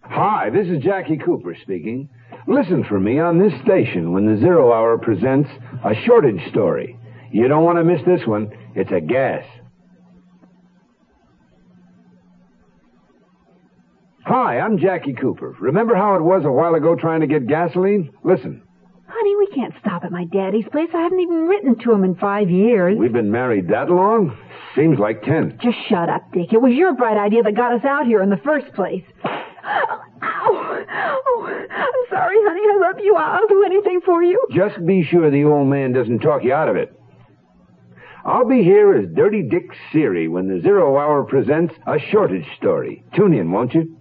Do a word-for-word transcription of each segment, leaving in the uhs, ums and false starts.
Hi, this is Jackie Cooper speaking. Listen for me on this station when the Zero Hour presents a shortage story. You don't want to miss this one. It's a gas. Hi, I'm Jackie Cooper. Remember how it was a while ago trying to get gasoline? Listen. Honey, we can't stop at my daddy's place. I haven't even written to him in five years. We've been married that long? Seems like ten. Just shut up, Dick. It was your bright idea that got us out here in the first place. Ow! Oh, I'm sorry, honey. I love you. I'll do anything for you. Just be sure the old man doesn't talk you out of it. I'll be here as Dirty Dick Siri when the Zero Hour presents a shortage story. Tune in, won't you?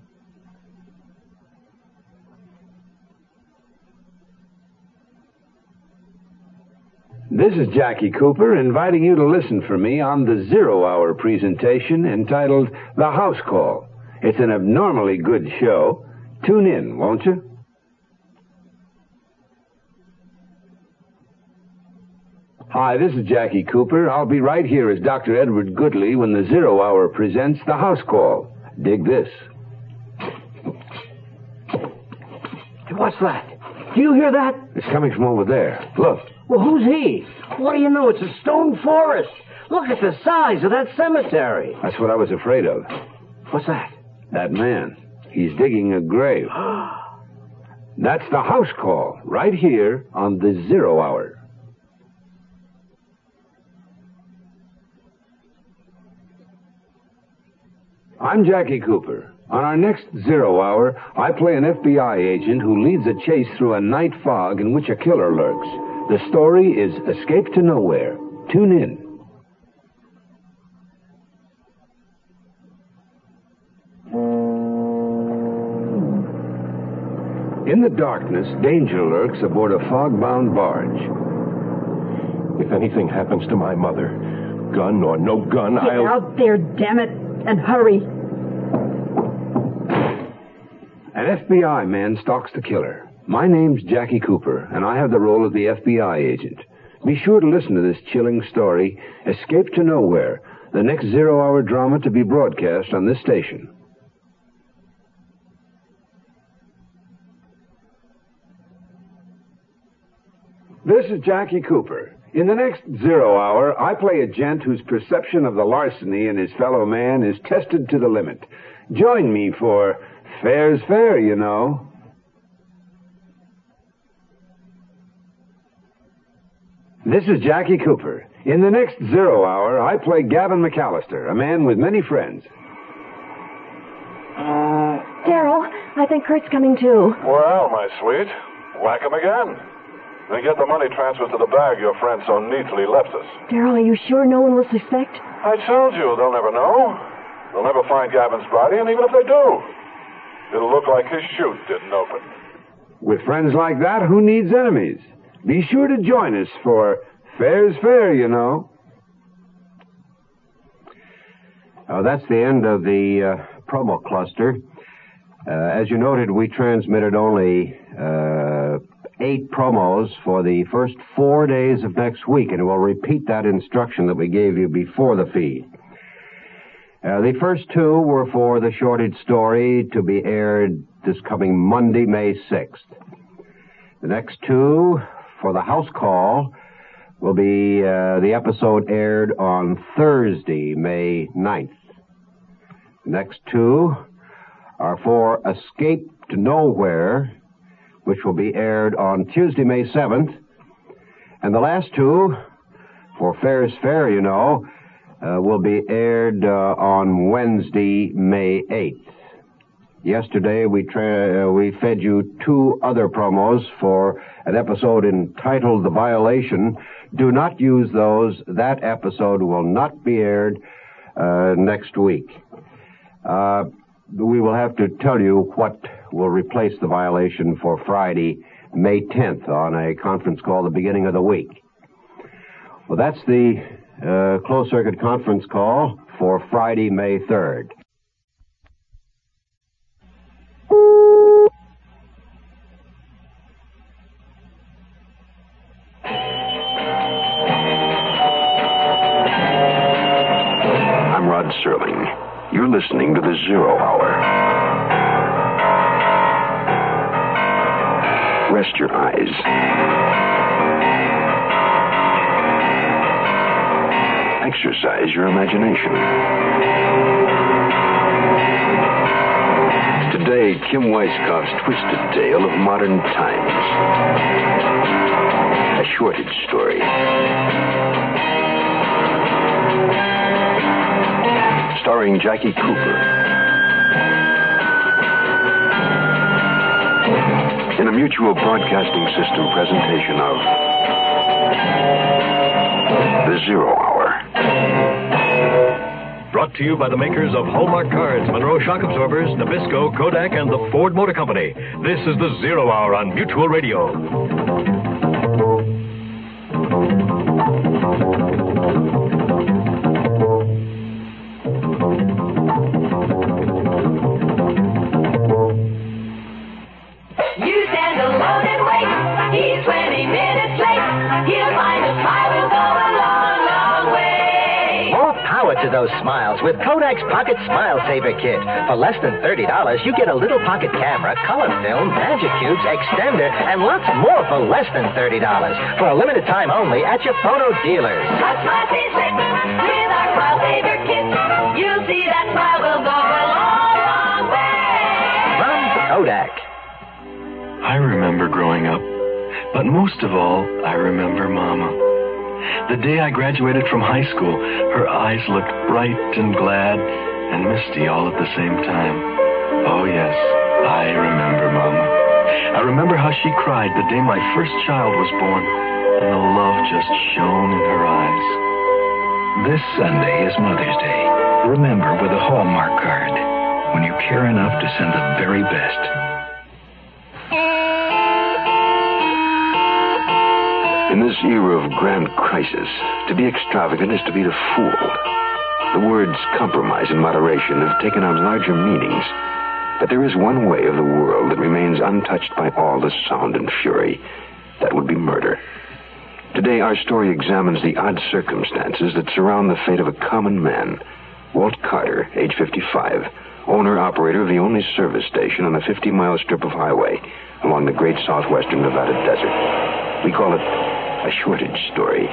This is Jackie Cooper inviting you to listen for me on the Zero Hour presentation entitled The House Call. It's an abnormally good show. Tune in, won't you? Hi, this is Jackie Cooper. I'll be right here as Doctor Edward Goodley when the Zero Hour presents The House Call. Dig this. What's that? Do you hear that? It's coming from over there. Look. Well, who's he? What do you know? It's a stone forest. Look at the size of that cemetery. That's what I was afraid of. What's that? That man. He's digging a grave. That's the house call, right here on the Zero Hour. I'm Jackie Cooper. On our next Zero Hour, I play an F B I agent who leads a chase through a night fog in which a killer lurks. The story is Escape to Nowhere. Tune in. In the darkness, danger lurks aboard a fog-bound barge. If anything happens to my mother, gun or no gun, Get I'll... out there, damn it, and hurry. An F B I man stalks the killer. My name's Jackie Cooper, and I have the role of the F B I agent. Be sure to listen to this chilling story, Escape to Nowhere, the next Zero-Hour drama to be broadcast on this station. This is Jackie Cooper. In the next Zero Hour, I play a gent whose perception of the larceny in his fellow man is tested to the limit. Join me for Fair's Fair, you know. This is Jackie Cooper. In the next Zero Hour, I play Gavin McAllister, a man with many friends. Daryl, I think Kurt's coming too. Well, my sweet, whack him again. Then get the money transferred to the bag your friend so neatly left us. Daryl, are you sure no one will suspect? I told you, they'll never know. They'll never find Gavin's body, and even if they do, it'll look like his chute didn't open. With friends like that, who needs enemies? Be sure to join us for Fair's Fair, you know. Oh, that's the end of the uh, promo cluster. Uh, as you noted, we transmitted only uh, eight promos for the first four days of next week, and we'll repeat that instruction that we gave you before the feed. Uh, the first two were for the shortage story to be aired this coming Monday, May sixth. The next two, for the house call, will be uh, the episode aired on Thursday, May ninth. The next two are for Escape to Nowhere, which will be aired on Tuesday, May seventh. And the last two, for Fair's Fair, you know, uh, will be aired uh, on Wednesday, May eighth. Yesterday, we tra- uh, we fed you two other promos for an episode entitled The Violation. Do not use those. That episode will not be aired uh, next week. Uh, we will have to tell you what will replace The Violation for Friday, May tenth, on a conference call at the beginning of the week. Well, that's the uh, closed-circuit conference call for Friday, May third. I'm Rod Serling. You're listening to the Zero Hour. rest your eyes. Exercise your imagination. Today, Kim Weisskopf's twisted tale of modern times. A shortage story. Starring Jackie Cooper. In a Mutual Broadcasting System presentation of The Zero Hour. Brought to you by the makers of Hallmark Cards, Monroe Shock Absorbers, Nabisco, Kodak, and the Ford Motor Company. This is The Zero Hour on Mutual Radio. To those smiles with Kodak's Pocket Smile Saver Kit. For less than thirty dollars, you get a little pocket camera, color film, magic cubes, extender, and lots more for less than thirty dollars. For a limited time only at your photo dealers. A smile saver with our Smile Saver Kit. You'll see that smile will go a long, long way. From Kodak. I remember growing up, but most of all, I remember Mama. The day I graduated from high school, her eyes looked bright and glad and misty all at the same time. Oh, yes, I remember Mama. I remember how she cried the day my first child was born, and the love just shone in her eyes. This Sunday is Mother's Day. Remember with a Hallmark card, when you care enough to send the very best. In this era of grand crisis, to be extravagant is to be the fool. The words compromise and moderation have taken on larger meanings. But there is one way of the world that remains untouched by all the sound and fury. That would be murder. Today, our story examines the odd circumstances that surround the fate of a common man, Walt Carter, age fifty-five, owner-operator of the only service station on a fifty-mile strip of highway along the great southwestern Nevada desert. We call it a shortage story.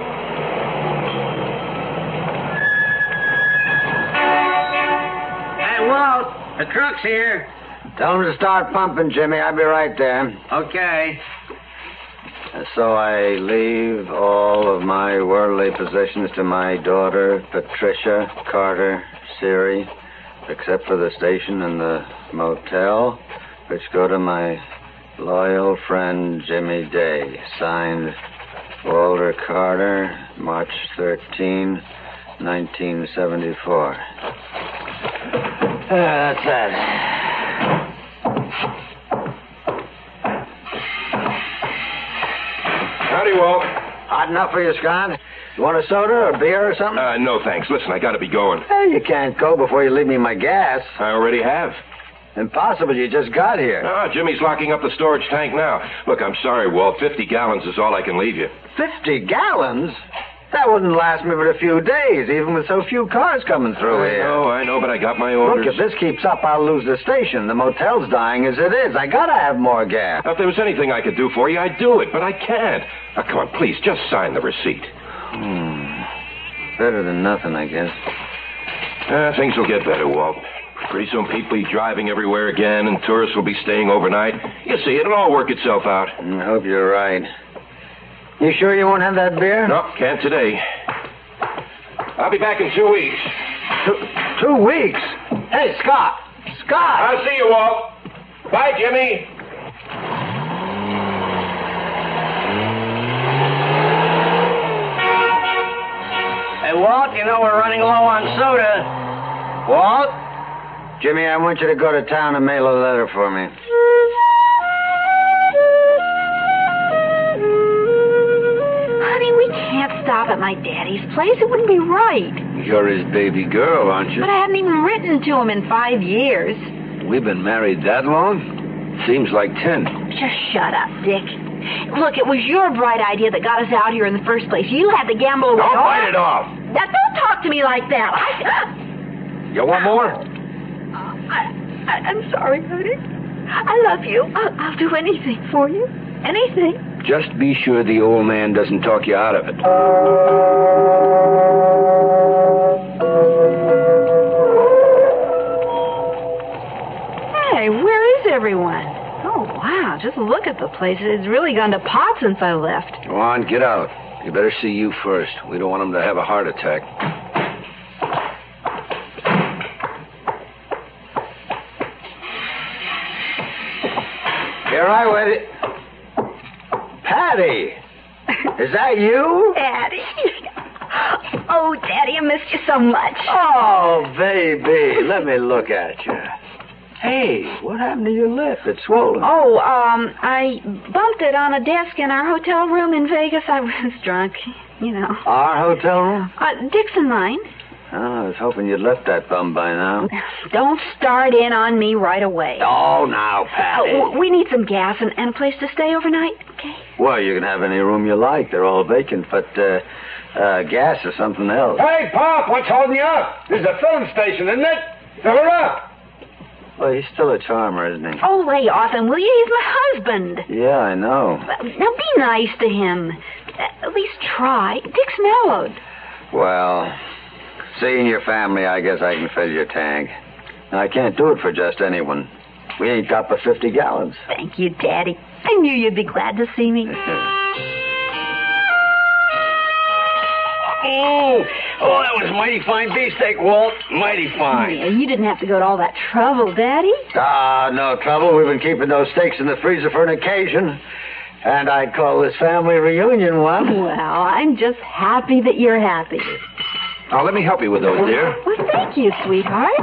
Hey, Walt, the truck's here. Tell him to start pumping, Jimmy. I'll be right there. Okay. So I leave all of my worldly possessions to my daughter, Patricia Carter Siri, except for the station and the motel, which go to my loyal friend Jimmy Day. Signed, Walter Carter, March thirteenth, nineteen seventy-four. Uh, that's that. Howdy, Walt. Hot enough for you, Scott? You want a soda or beer or something? Uh, no, thanks. Listen, I gotta be going. Hey, you can't go before you leave me my gas. I already have. Impossible. You just got here. Ah, Jimmy's locking up the storage tank now. Look, I'm sorry, Walt. Fifty gallons is all I can leave you. Fifty gallons? That wouldn't last me but a few days, even with so few cars coming through I here. know, I know, but I got my orders. Look, if this keeps up, I'll lose the station. The motel's dying as it is. I gotta have more gas. Now, if there was anything I could do for you, I'd do it, but I can't. Now, come on, please, just sign the receipt. Hmm. Better than nothing, I guess. Uh, things will get better, Walt. Pretty soon people will be driving everywhere again, and tourists will be staying overnight. You see, it'll all work itself out. I hope you're right. You sure you won't have that beer? No, can't today. I'll be back in two weeks. Two, two weeks? Hey, Scott! Scott! I'll see you, Walt. Bye, Jimmy. Hey, Walt, you know we're running low on soda. Walt? Jimmy, I want you to go to town and mail a letter for me. Honey, we can't stop at my daddy's place. It wouldn't be right. You're his baby girl, aren't you? But I haven't even written to him in five years. We've been married that long? Seems like ten. Just shut up, Dick. Look, it was your bright idea that got us out here in the first place. You had to gamble away. Don't bite it off. Now, don't talk to me like that. I... You want more? I, I, I'm sorry, honey. I love you. I'll, I'll do anything for you. Anything. Just be sure the old man doesn't talk you out of it. Hey, where is everyone? Oh, wow, just look at the place. It's really gone to pot since I left. Go on, get out. You better see you first. We don't want him to have a heart attack. Here I with it. Patty, is that you? Daddy. Oh, Daddy, I missed you so much. Oh, baby, let me look at you. Hey, what happened to your lip? It's swollen. Oh, um, I bumped it on a desk in our hotel room in Vegas. I was drunk, you know. Our hotel room? Uh, Dick's and mine. Oh, I was hoping you'd left that bum by now. Don't start in on me right away. Oh, now, Patty. Uh, we need some gas and, and a place to stay overnight, okay? Well, you can have any room you like. They're all vacant, but uh, uh, gas is something else. Hey, Pop, what's holding you up? This is a filling station, isn't it? Fill her up. Well, he's still a charmer, isn't he? Oh, lay off him, will you? He's my husband. Yeah, I know. Now, be nice to him. At least try. Dick's mellowed. Well, seeing your family, I guess I can fill your tank. Now, I can't do it for just anyone. We ain't got but fifty gallons. Thank you, Daddy. I knew you'd be glad to see me. Oh, oh, that was mighty fine beefsteak, Walt. Mighty fine. Yeah, you didn't have to go to all that trouble, Daddy. Ah, no trouble. We've been keeping those steaks in the freezer for an occasion. And I'd call this family reunion one. Well, I'm just happy that you're happy. Now, let me help you with those, dear. Well, thank you, sweetheart.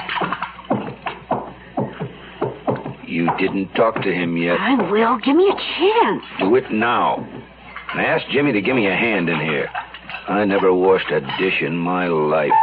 You didn't talk to him yet. I will. Give me a chance. Do it now. And ask Jimmy to give me a hand in here. I never washed a dish in my life.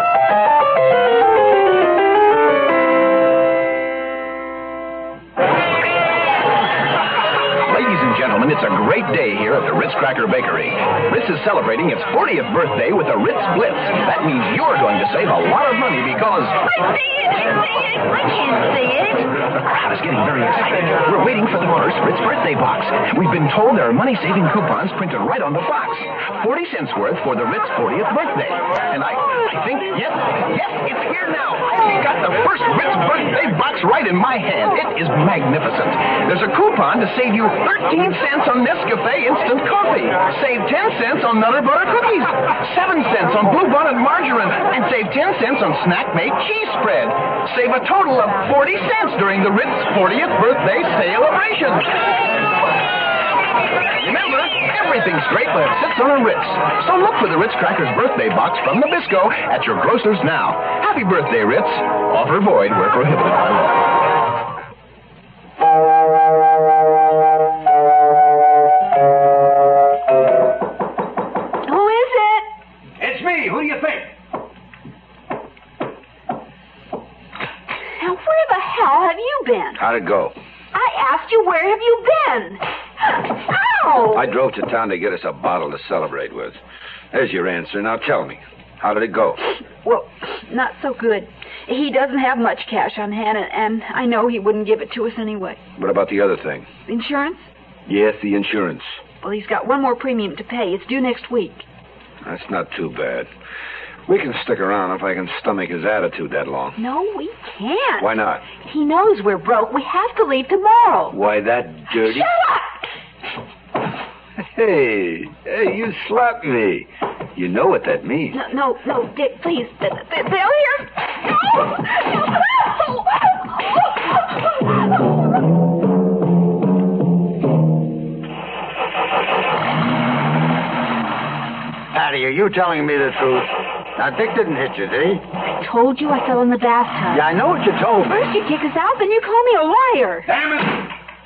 Ladies and gentlemen, it's a great day here at the Ritz Cracker Bakery. Ritz is celebrating its fortieth birthday with the Ritz Blitz. That means you're going to save a lot of money because... I see it! I see it! I can't see it! The crowd is getting very excited. We're waiting for the first Ritz birthday box. We've been told there are money-saving coupons printed right on the box. Forty cents worth for the Ritz fortieth birthday. And I, I think, yes, yes, it's here now. I've got the first Ritz birthday box right in my hand. It is magnificent. There's a coupon to save you thirteen cents on Nescafe instant coffee. Save ten cents on Nutter Butter cookies. seven cents on Blue Bonnet margarine. And save ten cents on Snack Made cheese spread. Save a total of forty cents during the Ritz fortieth birthday celebration. Remember, everything's great when it sits on a Ritz. So look for the Ritz Crackers birthday box from Nabisco at your grocers now. Happy birthday, Ritz. Offer void where prohibited by law. Who is it? It's me. Who do you think? Now, where the hell have you been? How'd it go? I asked you, where have you been? Ow! I drove to town to get us a bottle to celebrate with. There's your answer. Now tell me, how did it go? Well, not so good. He doesn't have much cash on hand, and, and I know he wouldn't give it to us anyway. What about the other thing? Insurance? Yes, the insurance. Well, he's got one more premium to pay. It's due next week. That's not too bad. We can stick around if I can stomach his attitude that long. No, we can't. Why not? He knows we're broke. We have to leave tomorrow. Why, that dirty... Shut up! Hey, hey, you slapped me. You know what that means. No, no, no, Dick, please. They- they- They'll hear... No! Patty, are you telling me the truth? Now, Dick didn't hit you, did he? I told you I fell in the bathtub. Yeah, I know what you told me. First you kick us out, then you call me a liar. Damn it!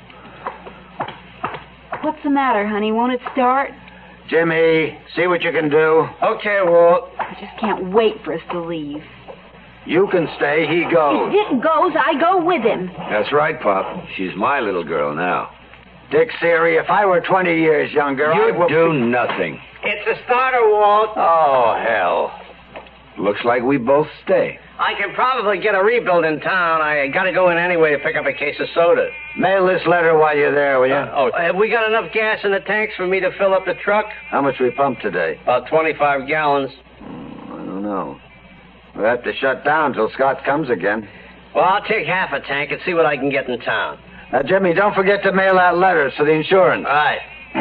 What's the matter, honey? Won't it start? Jimmy, see what you can do. Okay, Walt. I just can't wait for us to leave. You can stay, he If goes. Dick goes, I go with him. That's right, Pop. She's my little girl now. Dick Siri, if I were twenty years younger, I You would... do nothing. It's a starter, Walt. Oh, hell. Looks like we both stay. I can probably get a rebuild in town. I gotta go in anyway to pick up a case of soda. Mail this letter while you're there, will you? Uh, oh, have we got enough gas in the tanks for me to fill up the truck? How much we pumped today? About twenty-five gallons. Mm, I don't know. We'll have to shut down till Scott comes again. Well, I'll take half a tank and see what I can get in town. Now, Jimmy, don't forget to mail out letters for the insurance. All right.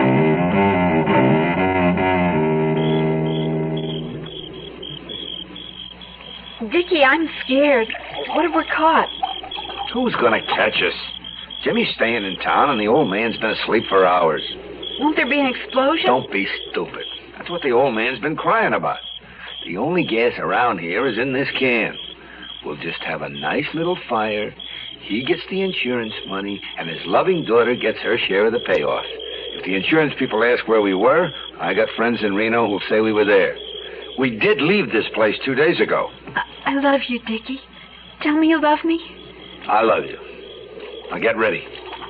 Dickie, I'm scared. What if we're caught? Who's gonna catch us? Jimmy's staying in town, and the old man's been asleep for hours. Won't there be an explosion? Don't be stupid. That's what the old man's been crying about. The only gas around here is in this can. We'll just have a nice little fire. He gets the insurance money, and his loving daughter gets her share of the payoff. If the insurance people ask where we were, I got friends in Reno who'll say we were there. We did leave this place two days ago. I, I love you, Dickie. Tell me you love me. I love you. Now get ready.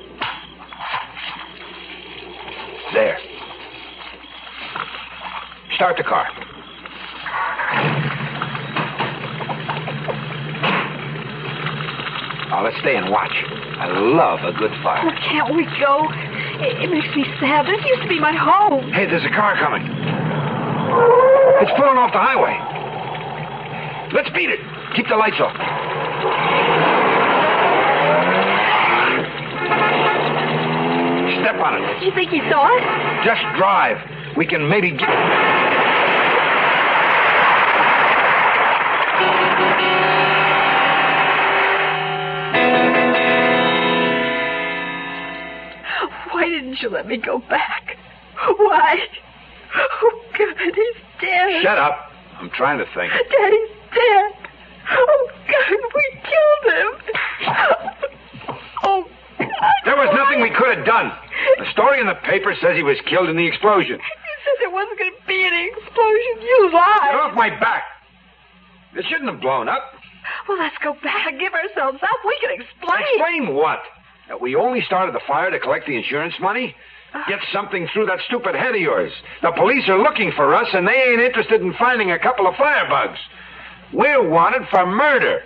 There. Start the car. Now let's stay and watch. I love a good fire. Oh, can't we go? It, it makes me sad. This used to be my home. Hey, there's a car coming. It's pulling off the highway. Let's beat it. Keep the lights off. Step on it. You think he saw it? Just drive. We can maybe get... Why didn't you let me go back? Why? Oh, God, he's dead. Shut up. I'm trying to think. Daddy's dead. Oh, God, we killed him. Oh, God. There was nothing we could have done. The story in the paper says he was killed in the explosion. You said there wasn't going to be any explosion. You lied. Get off my back. It shouldn't have blown up. Well, let's go back and give ourselves up. We can explain. Explain what? That we only started the fire to collect the insurance money? Get something through that stupid head of yours. The police are looking for us, and they ain't interested in finding a couple of firebugs. We're wanted for murder.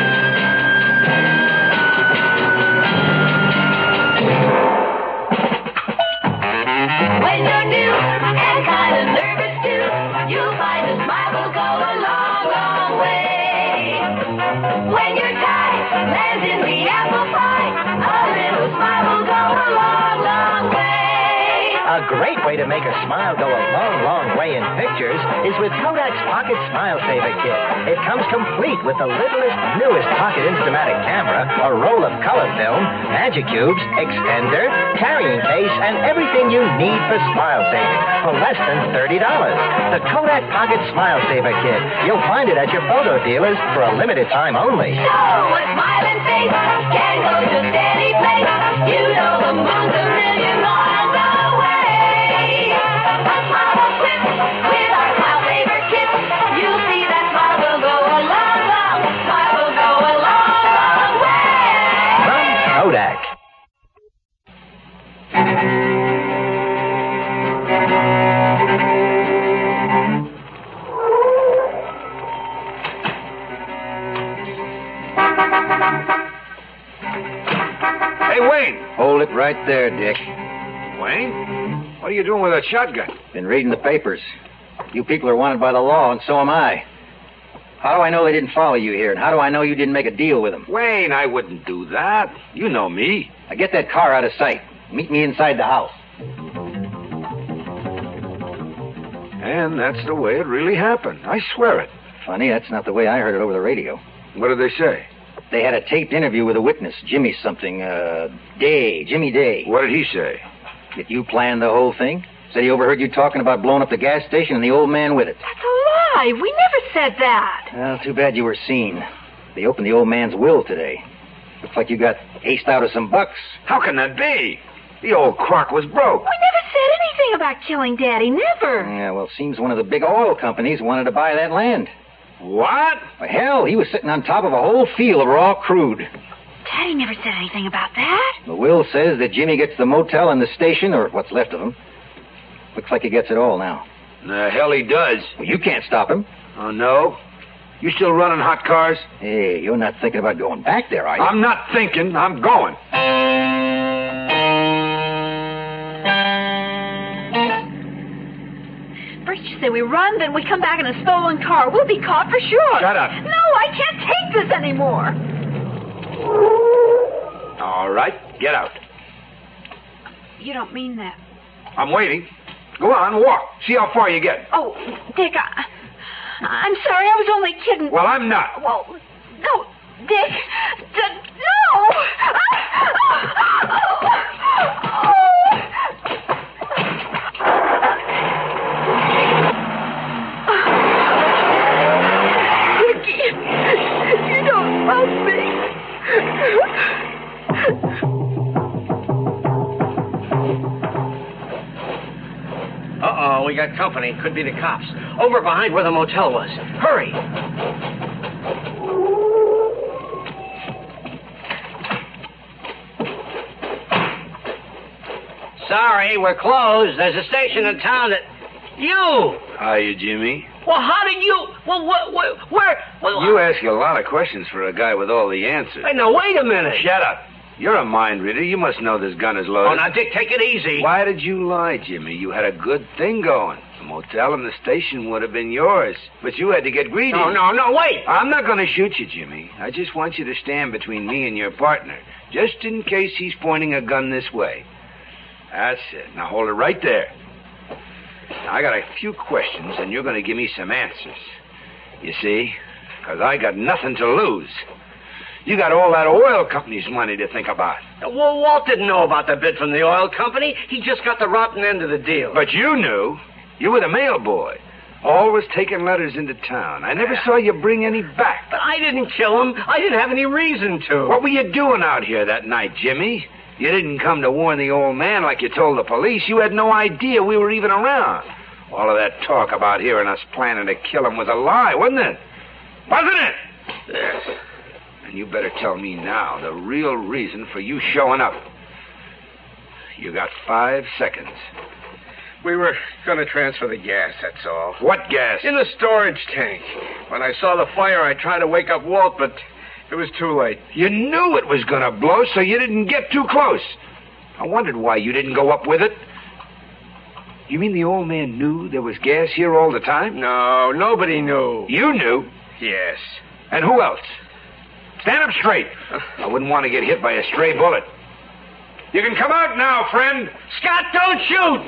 When you're new and kind of nervous too, you'll find a smile will go a long, long way. When your tie lands in the apple pie, a little smile will go a long, long way. A great way to make a smile go a long, long way in pictures is with Kodak's Pocket Smile Saver Kit. It comes complete with the littlest, newest pocket Instamatic camera, a roll of color film, magic cubes, extender, carrying case, and everything you need for smile saving for less than thirty dollars. The Kodak Pocket Smile Saver Kit. You'll find it at your photo dealers for a limited time only. So a smiling face can go to any place. You know the moon's a million miles away. A smile will quit with our smile saver kit. You'll see that smile will go a long, long, smile will go a long, long way. From Kodak. Hey, Wayne. Hold it right there, Dick. Wayne? What are you doing with a shotgun? Been reading the papers. You people are wanted by the law, and so am I. How do I know they didn't follow you here, and how do I know you didn't make a deal with them? Wayne, I wouldn't do that. You know me. Now get that car out of sight. Meet me inside the house. And that's the way it really happened. I swear it. Funny, that's not the way I heard it over the radio. What did they say? They had a taped interview with a witness, Jimmy something, uh, Day, Jimmy Day. What did he say? That you planned the whole thing? Said he overheard you talking about blowing up the gas station and the old man with it. That's a lie. We never said that. Well, too bad you were seen. They opened the old man's will today. Looks like you got aced out of some bucks. How can that be? The old crock was broke. We never said anything about killing Daddy. Never. Yeah, well, seems one of the big oil companies wanted to buy that land. What? Well, hell, he was sitting on top of a whole field of raw crude. Daddy never said anything about that. The will says that Jimmy gets the motel and the station, or what's left of him. Looks like he gets it all now. The hell he does. Well, you can't stop him. Oh, no? You still running hot cars? Hey, you're not thinking about going back there, are you? I'm not thinking. I'm going. First you say we run, then we come back in a stolen car. We'll be caught for sure. Shut up. No, I can't take this anymore. All right, get out. You don't mean that. I'm waiting. Go on, walk. See how far you get. Oh, Dick, I, I'm sorry. I was only kidding. Well, I'm not. Well, no, Dick. D- no. Dickie, you don't love me. Uh-oh, we got company. Could be the cops. Over behind where the motel was. Hurry. Sorry, we're closed. There's a station in town that... You! Hiya, Jimmy. Well, how did you... Well, what, what, where... Well, You ask a lot of questions for a guy with all the answers. Hey, now, wait a minute. Shut up. You're a mind reader. You must know this gun is loaded. Oh, now, Dick, take it easy. Why did you lie, Jimmy? You had a good thing going. The motel and the station would have been yours, but you had to get greedy. No, no, no, wait. I'm not going to shoot you, Jimmy. I just want you to stand between me and your partner, just in case he's pointing a gun this way. That's it. Now hold it right there. Now, I got a few questions, and you're going to give me some answers. You see? Because I got nothing to lose. You got all that oil company's money to think about. Well, Walt didn't know about the bid from the oil company. He just got the rotten end of the deal. But you knew. You were the mail boy. Always taking letters into town. I never saw you bring any back. But I didn't kill him. I didn't have any reason to. What were you doing out here that night, Jimmy? You didn't come to warn the old man like you told the police. You had no idea we were even around. All of that talk about hearing us planning to kill him was a lie, wasn't it? Wasn't it? Yes. And you better tell me now the real reason for you showing up. You got five seconds. We were going to transfer the gas, that's all. What gas? In the storage tank. When I saw the fire, I tried to wake up Walt, but it was too late. You knew it was going to blow, so you didn't get too close. I wondered why you didn't go up with it. You mean the old man knew there was gas here all the time? No, nobody knew. You knew? Yes. And who else? Stand up straight. I wouldn't want to get hit by a stray bullet. You can come out now, friend. Scott, don't shoot!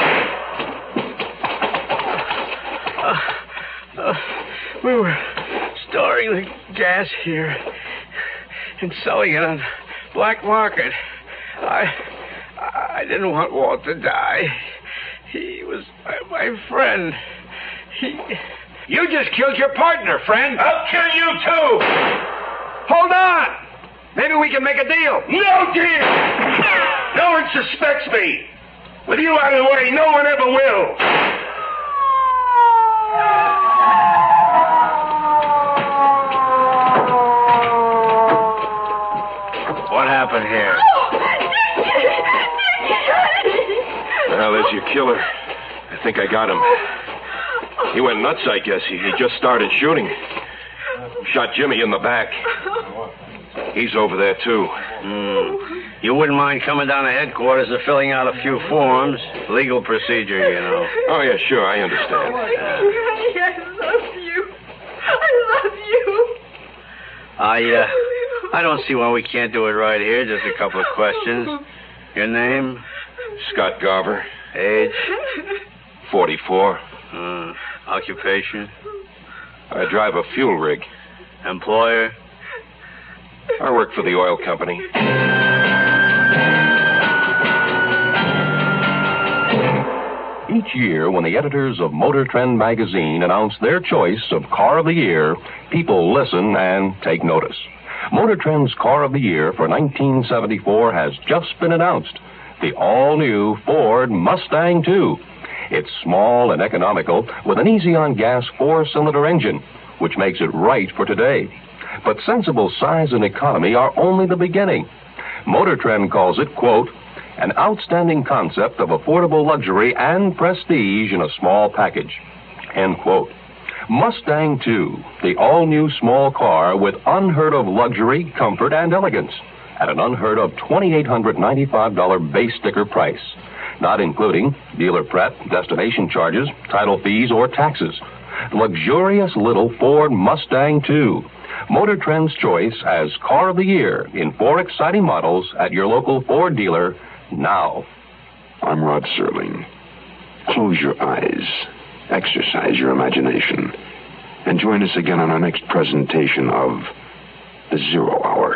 Uh, uh, we were storing the gas here and selling it on black market. I I didn't want Walt to die. He was my, my friend. He... You just killed your partner, friend. I'll kill you, too. Hold on. Maybe we can make a deal. No deal. No one suspects me. With you out of the way, no one ever will. What happened here? Well, there's your killer. I think I got him. He went nuts, I guess. He, he just started shooting. Shot Jimmy in the back. He's over there, too. Mm. You wouldn't mind coming down to headquarters and filling out a few forms. Legal procedure, you know. Oh, yeah, sure, I understand. Oh, I love you. I love you. I, uh, I don't see why we can't do it right here. Just a couple of questions. Your name? Scott Garver. Age? forty-four. Uh, occupation? I drive a fuel rig. Employer? I work for the oil company. Each year, when the editors of Motor Trend magazine announce their choice of Car of the Year, people listen and take notice. Motor Trend's Car of the Year for nineteen seventy-four has just been announced. The all-new Ford Mustang two. It's small and economical with an easy-on-gas four-cylinder engine, which makes it right for today. But sensible size and economy are only the beginning. Motor Trend calls it, quote, an outstanding concept of affordable luxury and prestige in a small package, end quote. Mustang two, the all-new small car with unheard-of luxury, comfort, and elegance at an unheard-of two thousand eight hundred ninety-five dollars base sticker price, not including dealer prep, destination charges, title fees, or taxes. Luxurious little Ford Mustang two. Motor Trend's choice as Car of the Year in four exciting models at your local Ford dealer now. I'm Rod Serling. Close your eyes, exercise your imagination, and join us again on our next presentation of The Zero Hour.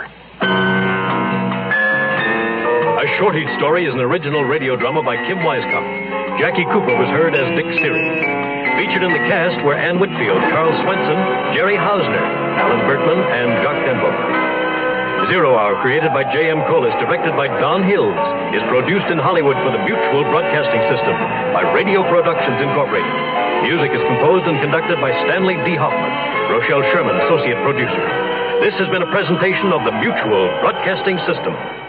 A Shortage Story is an original radio drama by Kim Weiskamp. Jackie Cooper was heard as Dick Seary. Featured in the cast were Ann Whitfield, Carl Swenson, Jerry Hausner, Alan Bertman, and Jock Denbo. Zero Hour, created by J M Collis, directed by Don Hills, is produced in Hollywood for the Mutual Broadcasting System by Radio Productions Incorporated. Music is composed and conducted by Stanley D. Hoffman. Rochelle Sherman, associate producer. This has been a presentation of the Mutual Broadcasting System.